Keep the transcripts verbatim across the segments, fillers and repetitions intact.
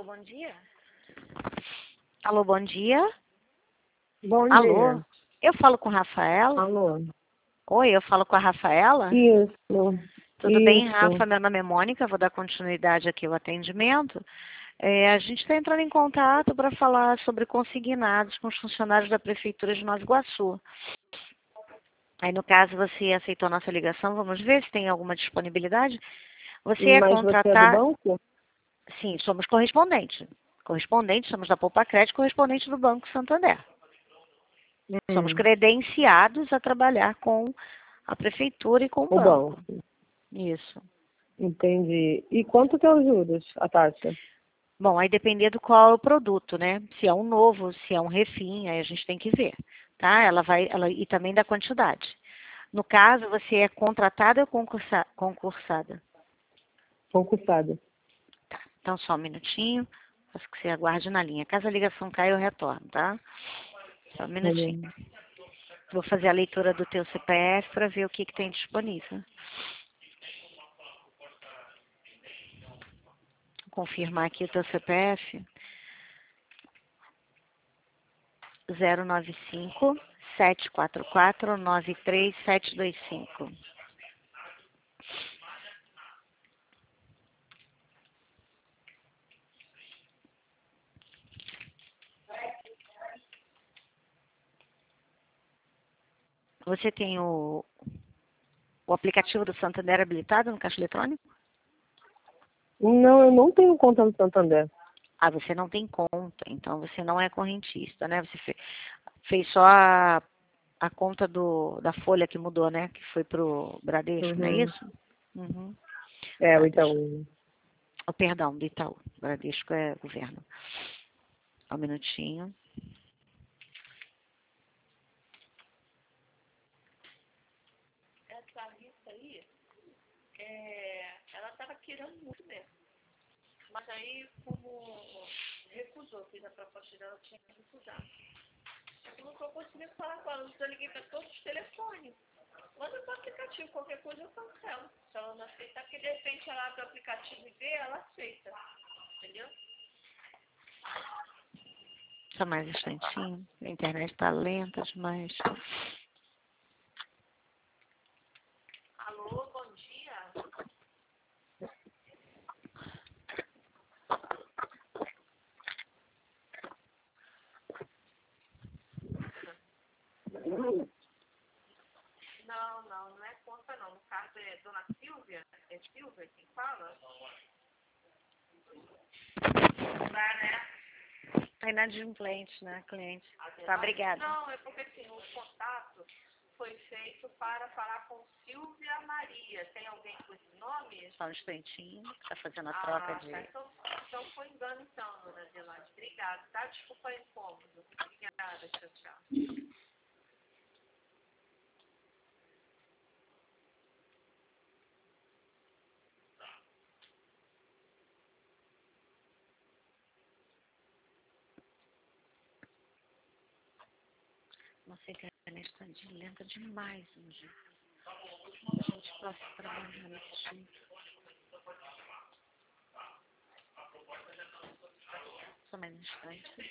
bom dia. Alô, bom dia. Bom Alô, dia. eu falo com Rafaela? Alô. Oi, eu falo com a Rafaela? Isso. Tudo bem, Isso. Rafa? Meu nome é Mônica, vou dar continuidade aqui ao atendimento. É, a gente está entrando em contato para falar sobre consignados com os funcionários da Prefeitura de Nova Iguaçu. Aí, no caso, você aceitou a nossa ligação, vamos ver se tem alguma disponibilidade. Você é Mas você é do contratar... banco? Sim, somos correspondentes. Correspondentes, somos da Poupa Crédito, correspondente do Banco Santander. Somos Hum. credenciados a trabalhar com a Prefeitura e com o, O banco. banco. Isso. Entendi. E quanto que é os juros, a taxa? Bom, aí depender do qual é o produto, né? Se é um novo, se é um refim, aí a gente tem que ver, tá? Ela vai, ela, e também da quantidade. No caso, você é contratada ou concursa, concursada? Concursada. Tá, então só um minutinho. Peço que você aguarde na linha. Caso a ligação caia, eu retorno, tá? Só um minutinho. Vou fazer a leitura do teu C P F para ver o que, que tem disponível. Vou confirmar aqui o teu C P F. zero nove cinco, sete quatro quatro, nove três sete dois cinco. Você tem o, o aplicativo do Santander habilitado no caixa eletrônico? Não, eu não tenho conta no Santander. Ah, você não tem conta, então você não é correntista, né? Você fe, fez só a, a conta do, da folha que mudou, né? Que foi pro Bradesco, Uhum. não é isso? Uhum. É, Tá, o deixa, Itaú. oh, perdão, do Itaú. Bradesco é governo. Só um minutinho. Essa lista aí, é, ela estava querendo muito mesmo. Mas aí, como recusou, fez a proposta dela, tinha que recusar. Eu não estou conseguindo falar com ela, eu liguei para todos os telefones. Manda para o aplicativo, qualquer coisa eu cancelo. Se ela não aceitar, porque de repente ela abre o aplicativo e vê, ela aceita. Entendeu? Só mais um instantinho. A internet está lenta demais. Alô, bom dia. Não, não, não é conta não. No caso é Dona Silvia. É Silvia quem fala? Tá, né? Tá inadimplente, né, cliente? Tá, obrigada. Não, é porque assim, o contato foi feito para falar com Silvia Maria. Tem alguém com esse nome? Só um instantinho, tá fazendo a troca ah, de... Tá. Então, então foi engano então, dona Adelaide. Obrigada, tá? Desculpa o incômodo. Obrigada, tchau, tchau. Nossa, a internet está de lenta demais hoje. A gente passa trabalhando nesse jeito. Só mais um instante.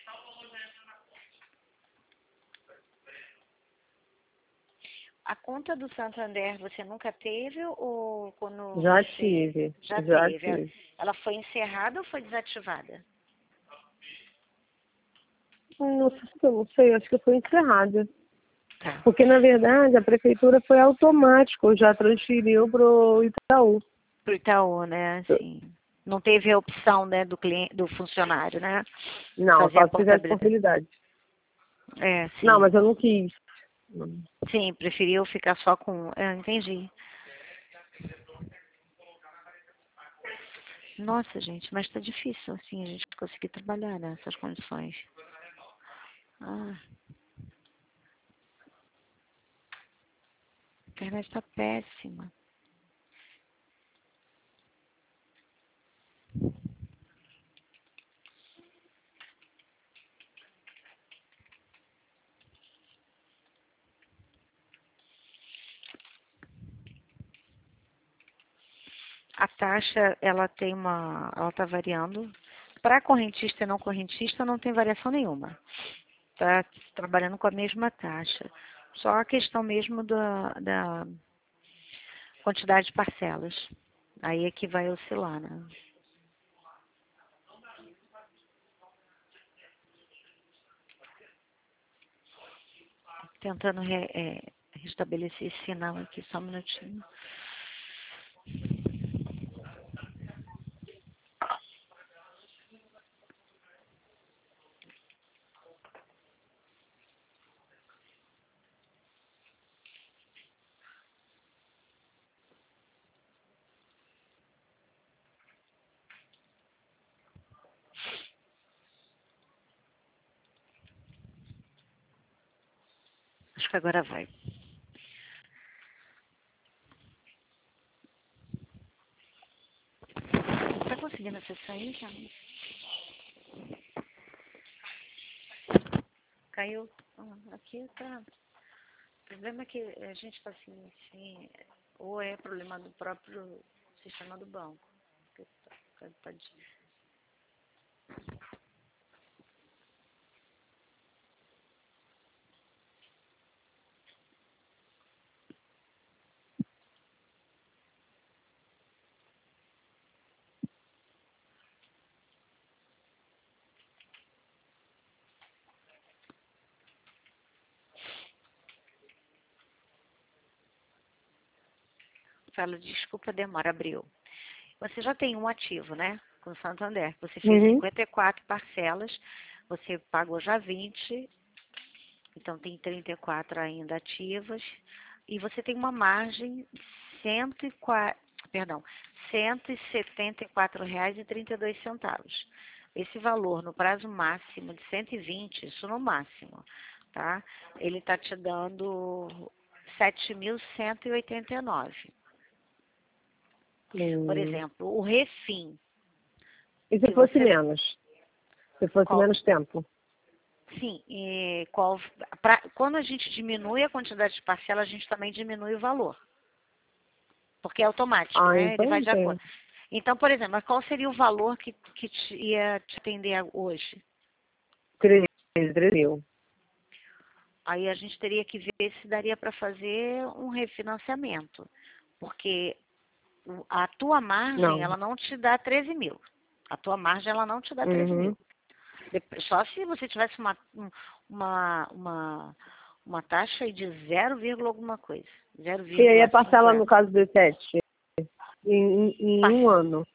A conta do Santander você nunca teve ou quando Já você... tive. Já, Já teve? Ela, tive. ela foi encerrada ou foi desativada? Não sei, eu não sei, acho que foi encerrada. Tá. Porque, na verdade, a prefeitura foi automático, já transferiu pro Itaú. Pro Itaú, né? Assim, não teve a opção, né, do cliente, do funcionário, né? Não, Fazer só a se fizesse portabilidade. portabilidade. É, sim. Não, mas eu não quis. Sim, preferiu ficar só com... É, entendi. Nossa, gente, mas tá difícil, assim, a gente conseguir trabalhar nessas condições. Ah. A internet tá péssima. A taxa, ela tem uma... Ela tá variando. para correntista e não correntista não tem variação nenhuma. Está trabalhando com a mesma taxa. Só a questão mesmo da, da quantidade de parcelas. Aí é que vai oscilar, né? Tentando re, é, restabelecer esse sinal aqui, só um minutinho. Acho que agora vai. Tá conseguindo acessar aí, cara? Caiu. Ah, aqui tá. O problema é que a gente tá assim, assim, ou é problema do próprio sistema do banco. Que tá, tá de... Falo, desculpa a demora, abriu. Você já tem um ativo, né? Com o Santander. Você fez Uhum. cinquenta e quatro parcelas, você pagou já vinte, então tem trinta e quatro ainda ativas, e você tem uma margem de cento e quatro, perdão, cento e setenta e quatro reais e trinta e dois centavos. Esse valor no prazo máximo de cento e vinte, isso no máximo, tá? Ele está te dando sete mil cento e oitenta e nove. Por Hum. exemplo, o Refim, E se que fosse você... menos? Se fosse Qual, menos tempo? sim, e qual, pra, quando a gente diminui a quantidade de parcela, a gente também diminui o valor. Porque é automático, Ah, né? Ele então vai não de acordo. tem. Então, por exemplo, mas qual seria o valor que, que te, ia te atender hoje? três mil. Aí a gente teria que ver se daria para fazer um refinanciamento. Porque o- a tua margem, Não. ela não te dá treze mil. A tua margem, ela não te dá treze Uhum. mil. Dep- Só se você tivesse uma, um- uma, uma, uma taxa aí de zero, alguma coisa. E aí a parcela, no zero vírgula cinquenta. caso do sete, em, em, em um Pass- ano.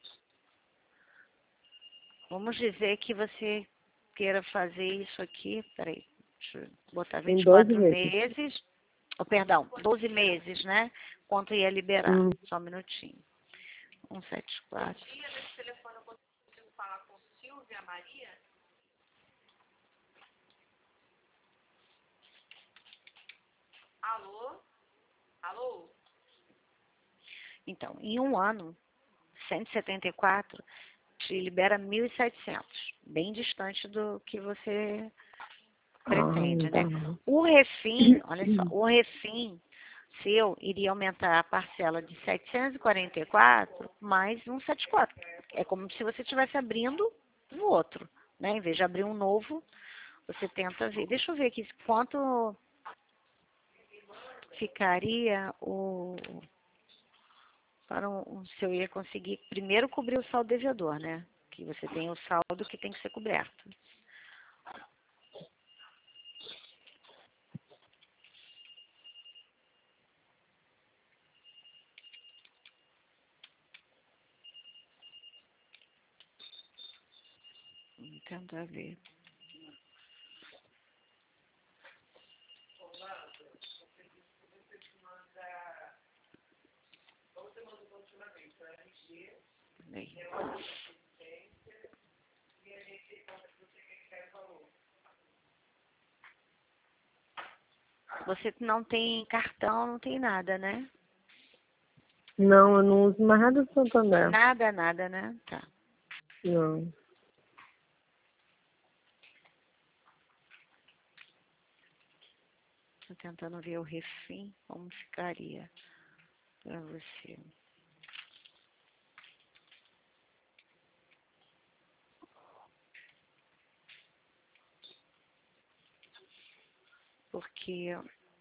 Vamos dizer que você queira fazer isso aqui, peraí, deixa eu botar Em vinte e doze quatro vezes. meses, oh, perdão, doze meses, né? Quanto ia liberar? Hum. Só um minutinho. cento e setenta e quatro. Dia nesse telefone eu consigo falar com Silvia Maria? Alô? Alô? Então, em um ano, cento e setenta e quatro te libera mil e setecentos, bem distante do que você Ah, pretende, né? então. O refim, olha só, o refim seu iria aumentar a parcela de setecentos e quarenta e quatro mais cento e setenta e quatro. É como se você estivesse abrindo o outro, né? Em vez de abrir um novo, você tenta ver. Deixa eu ver aqui quanto ficaria o para um, um- se eu ia conseguir primeiro cobrir o saldo devedor, né? Que você tem o saldo que tem que ser coberto. Vamos tentar ver. Peraí. Você não tem cartão, não tem nada, né? Não, eu não uso mais nada do Santander. Nada, nada, né? Tá. Não. Tô tentando ver o refim, como ficaria para você. porque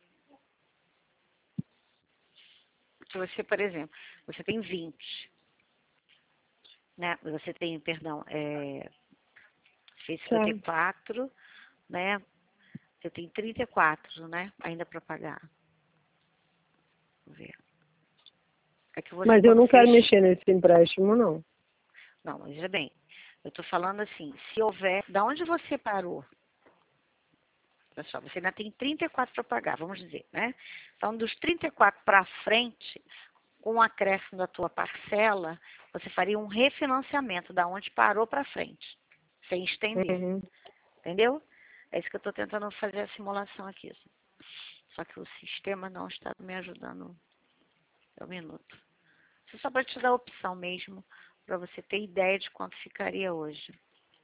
se você, por exemplo, você tem vinte, né? Você tem, perdão, é, fez cinquenta e quatro, né? Você tem trinta e quatro, né? Ainda para pagar. Vamos ver. É que você, Mas eu não quero fez... mexer nesse empréstimo, não. Não, mas veja bem, eu estou falando assim, se houver, da onde você parou? Pessoal, você ainda tem trinta e quatro para pagar, vamos dizer, né? Então, dos trinta e quatro para frente, com o acréscimo da tua parcela, você faria um refinanciamento da onde parou para frente, sem estender, Uhum. entendeu? É isso que eu estou tentando fazer a simulação aqui. Só que o sistema não está me ajudando. É um minuto. Isso é só para te dar a opção mesmo, para você ter ideia de quanto ficaria hoje.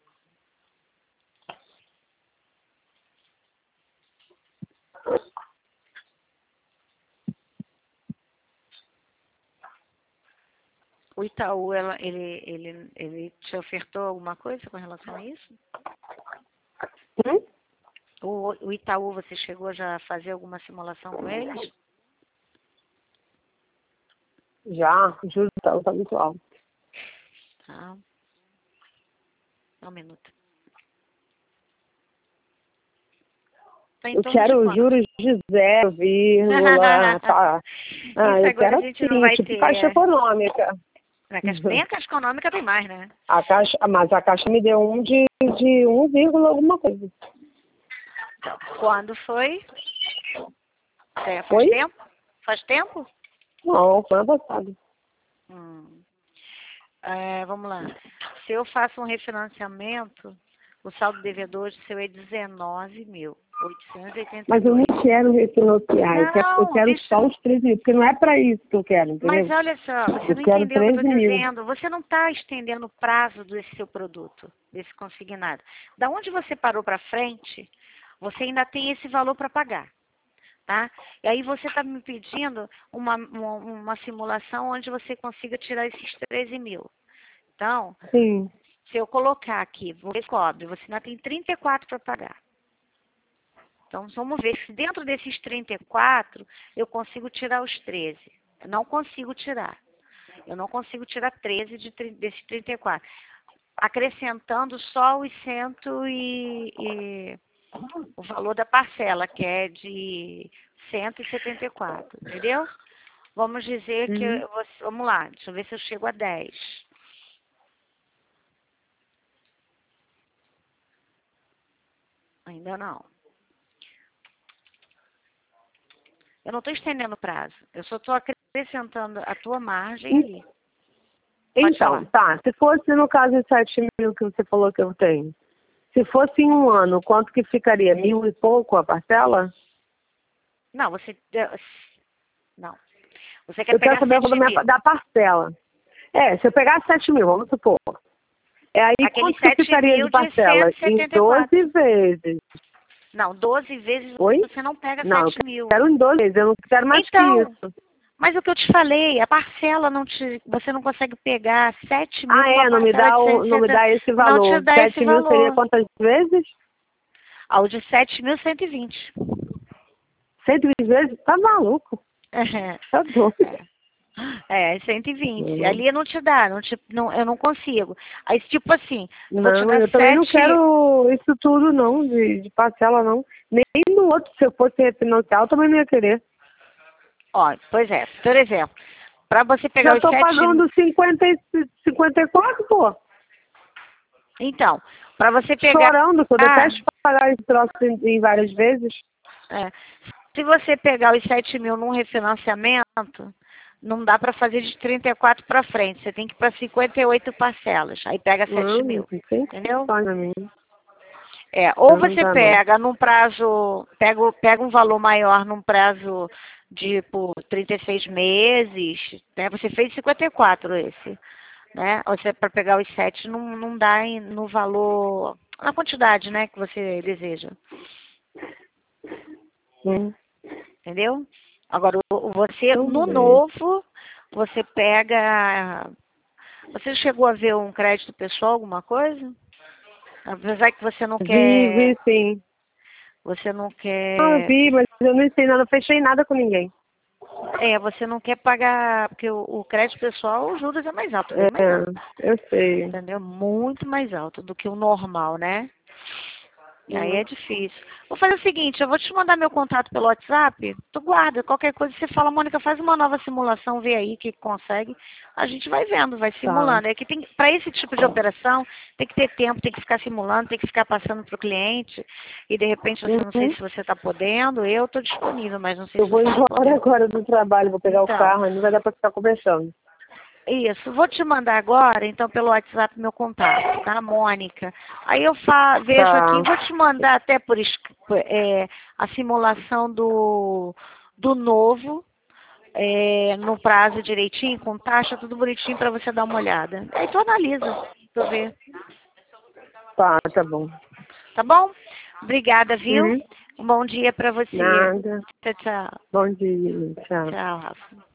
O Itaú, ela, ele, ele, ele te ofertou alguma coisa com relação a isso? Hum? O, o Itaú, você chegou já a fazer alguma simulação com eles? Já, o juros tá, tá muito alto. Tá. Um minuto. Tá em Eu torno de quero quanto? juros de zero, vírgula, tá. Ah, Isso eu agora quero a gente não assim, vai tipo ter. caixa econômica. Na caixa, nem a caixa econômica tem mais, né? A caixa, mas a caixa me deu um de, de um vírgula alguma coisa. Então, quando foi? É, faz Foi? tempo? Faz tempo? Não, foi ano passado. Hum. É, vamos lá. Se eu faço um refinanciamento, o saldo devedor seu é dezenove mil oitocentos e oitenta e Mas eu dois. não quero refinanciar, eu quero, eu Não, quero deixa. só os treze mil, porque não é para isso que eu quero, Mas entendeu? olha só, você Eu não quero entendeu o que eu estou treze mil. dizendo. Você não está estendendo o prazo desse seu produto, desse consignado. Da onde você parou para frente, você ainda tem esse valor para pagar. Tá? E aí você está me pedindo uma, uma, uma simulação onde você consiga tirar esses treze mil. Então, Sim. se eu colocar aqui, você cobre, você ainda tem trinta e quatro para pagar. Então, vamos ver se dentro desses trinta e quatro eu consigo tirar os treze. Eu não consigo tirar. Eu não consigo tirar treze de, desses trinta e quatro. Acrescentando só os cento e, e o valor da parcela, que é de cento e setenta e quatro, entendeu? Vamos dizer que, Uhum. eu vou, vamos lá, deixa eu ver se eu chego a dez. Ainda não. Eu não estou estendendo o prazo, eu só estou acrescentando a tua margem ali. Pode Então, falar. tá, se fosse no caso de sete mil que você falou que eu tenho, se fosse em um ano, quanto que ficaria? Mil e pouco a parcela? Não, você... Não. Você quer Eu quero pegar saber da, sete minha, mil. da parcela. É, se eu pegar sete mil, vamos supor. É aí Aquele quanto que eu sete ficaria mil de de parcela? cento e Em setenta e doze quatro. vezes. Não, doze vezes Oi? você não pega Não, eu sete mil. quero em doze vezes, eu não quero mais que Então, isso. mas o que eu te falei, a parcela não te, você não consegue pegar sete mil Ah, numa é, não me parcela dá, de o, não me cento e setenta, dá esse não te valor. dá esse Sete mil seria valor. quantas vezes? Ao de sete mil cento e vinte. Cento e vinte vezes? Tá maluco. É, Tá doido. é, cento e vinte. Hum. Ali não te dá, não te, não, eu não consigo. Aí, tipo assim, eu vou te Não, dar eu também não sete. quero isso tudo não, de, de parcela não. Nem no outro, se eu fosse refinanciar, eu também não ia querer. Ó, pois é, por exemplo, para você pegar Já os tô sete mil. pagando cinquenta, e- cinquenta e quatro, pô. Então, para você pegar. Chorando, que eu Ah, detesto pagar esse troço em, em várias vezes. é, se você pegar os sete mil num refinanciamento, não dá para fazer de trinta e quatro para frente. Você tem que ir para cinquenta e oito parcelas. Aí pega sete Não, não mil. tem Entendeu? condições a mim. É, ou Não, não você dá não. pega num prazo, pega, o- pega um valor maior num prazo de por trinta e seis meses, né? Você fez cinquenta e quatro esse, né? Ou você para pegar os sete não, não dá em- no valor, na quantidade, né, que você deseja. Hum. Entendeu? Agora, o- você, Tudo no bem. novo, você pega. Você chegou a ver um crédito pessoal, alguma coisa? Apesar que você não Vi, quer. vi sim. Você não quer... Ah, vi, mas eu não sei nada, fechei nada com ninguém. É, você não quer pagar, porque o, o crédito pessoal, os juros é mais alto, bem mais É, alto. eu sei. Entendeu? Muito mais alto do que o normal, né? E aí é difícil. Vou fazer o seguinte, eu vou te mandar meu contato pelo WhatsApp, tu guarda, qualquer coisa você fala, Mônica, faz uma nova simulação, vê aí o que consegue. A gente vai vendo, vai simulando. É que tem, para esse tipo de operação, tem que ter tempo, tem que ficar simulando, tem que ficar passando para o cliente. E de repente, você não sei Uhum. se você está podendo, eu estou disponível, mas não sei Eu se vou você está embora podendo. agora do trabalho, vou pegar Então, o carro, não vai dar para ficar conversando. Isso, vou te mandar agora, então, pelo WhatsApp, meu contato, tá, Mônica? Aí eu fa vejo Tá. aqui, vou te mandar até por es- é, a simulação do, do novo, é, no prazo direitinho, com taxa, tudo bonitinho para você dar uma olhada. Aí tu analisa, tu vê, Tá, tá bom. tá bom? Obrigada, viu? Uhum. Um bom dia para você. Nada. Tchau, tchau. Bom dia, tchau. Tchau, Rafa.